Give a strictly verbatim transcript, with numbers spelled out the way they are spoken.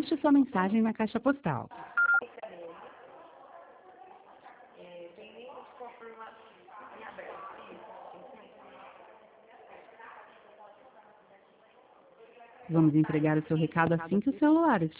Deixe sua mensagem na caixa postal. Vamos entregar o seu recado assim que o celular estiver